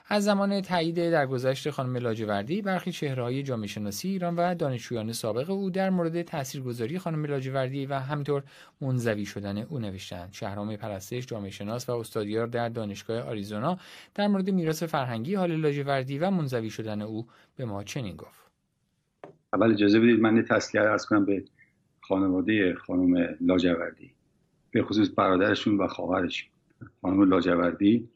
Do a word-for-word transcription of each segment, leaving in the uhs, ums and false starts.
از زمان تایید درگذشت خانم لاجوردی، برخی چهره‌های جامعه شناسی ایران و دانشجویان سابق او در مورد تاثیرگذاری خانم لاجوردی و همینطور منزوی شدن او نوشتند. شهرام پرستش، جامعه شناس و استادیار در دانشگاه آریزونا، در مورد میراث فرهنگی حال لاجوردی و منزوی شدن او به ما چنین گفت: اول اجازه بدید من تسلیت عرض کنم به خانواده خانم لاجوردی، به خصوص برادرشون و خواهرشون. خانم لاجوردی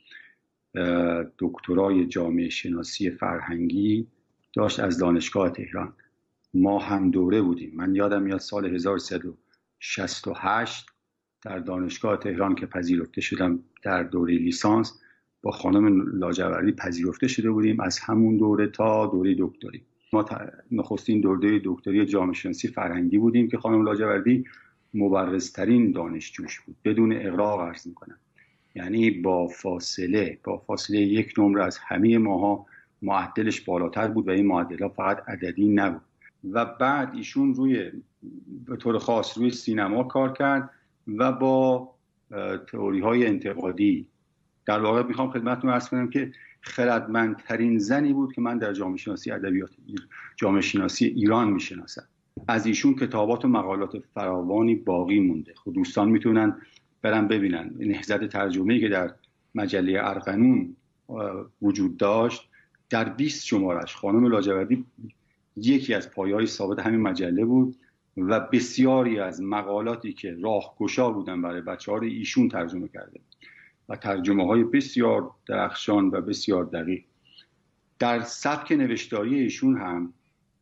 دکترای جامعه شناسی فرهنگی داشت از دانشگاه تهران. ما هم دوره بودیم. من یادم میاد سال هزار و سیصد و شصت و هشت در دانشگاه تهران که پذیرفته شدم در دوره لیسانس، با خانم لاجوردی پذیرفته شده بودیم. از همون دوره تا دوره دکتری ما نخستین دوره دکتری جامعه شناسی فرهنگی بودیم که خانم لاجوردی مبرزترین دانشجوش بود. بدون اغراق عرض میکنم، یعنی با فاصله با فاصله یک نمره از همه ماها معدلش بالاتر بود و این معدل‌ها فقط عددی نبود. و بعد ایشون روی به طور خاص روی سینما کار کرد و با تئوری‌های انتقادی. در واقع میخوام خدمتتون عرض کنم که خردمندترین زنی بود که من در جامعه شناسی ادبیات جامعه شناسی ایران میشناسم. از ایشون کتابات و مقالات فراوانی باقی مونده. خود دوستان میتونن برن ببینن. نهضت ترجمه‌ای که در مجله ارغنون وجود داشت، در بیست شمارش خانم لاجوردی یکی از پایه‌های ثابت همین مجله بود و بسیاری از مقالاتی که راهگشا بودن برای بچه‌ها رو ایشون ترجمه کرده و ترجمه‌های بسیار درخشان و بسیار دقیق. در سبک نوشتاری ایشون هم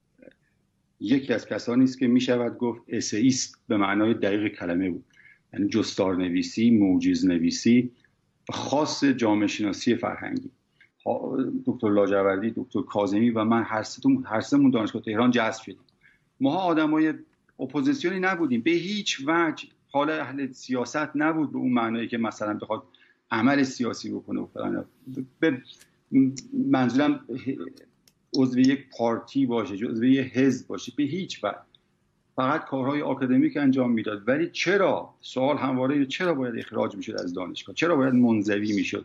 یکی از کسانی است که میشود گفت اسئیست به معنای دقیق کلمه بود، یعنی جستار نویسی، موجز نویسی خاص جامعه شناسی فرهنگی. دکتر لاجوردی، دکتر کاظمی و من هر سه هر سه‌مون دانشگاه تهران جذب شدیم. ما آدمای اپوزیسیونی نبودیم به هیچ وجه. حال اهل سیاست نبود به اون معنایی که مثلا بخواد عمل سیاسی بکنه و فلان. به منظورم عضو یک پارتی باشه، عضو یک حزب باشه، به هیچ وجه. فقط کارهای آکادمیک انجام میداد. ولی چرا سوال همواره چرا باید اخراج میشد از دانشگاه؟ چرا باید منزوی میشد؟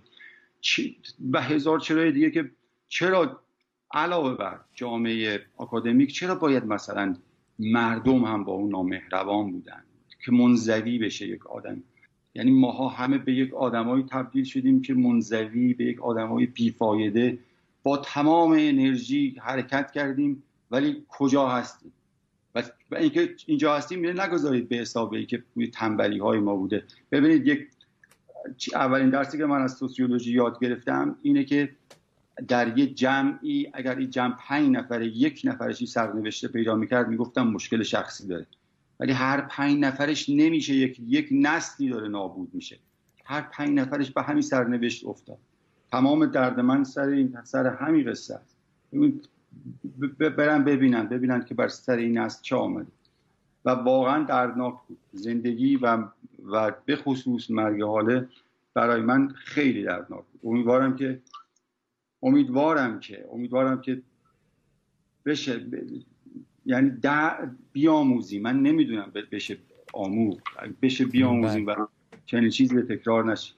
و هزار چرای دیگه که چرا علاوه بر جامعه آکادمیک چرا باید مثلا مردم هم با اون نامهربان بودن که منزوی بشه یک آدم؟ یعنی ماها همه به یک آدمایی تبدیل شدیم که منزوی، به یک آدمای بیفایده. با تمام انرژی حرکت کردیم ولی کجا هستیم؟ و اینکه اینجا هستیم میره نگذارید به حسابی که توی تنبلی های ما بوده. ببینید یک اولین درسی که من از سوسیولوژی یاد گرفتم اینه که در یک جمعی اگر این جمع پنج نفره یک نفرش سرنوشته پیدا میکرد میگفتم مشکل شخصی داره. ولی هر پنج نفرش نمیشه، یک یک نسلی داره نابود میشه. هر پنج نفرش به همین سرنوشت افتاد. تمام درد من سر این سر همین قصه است. برن ببینن ببینن که بر سر این نسل چه آمده و واقعا دردناک بود. زندگی و و به خصوص مرگ حاله برای من خیلی دردناک بود. امیدوارم که امیدوارم که امیدوارم که بشه ب... یعنی در بیاموزیم. من نمیدونم بشه آموز بشه بیاموزیم و چنین چیزی به تکرار نشه.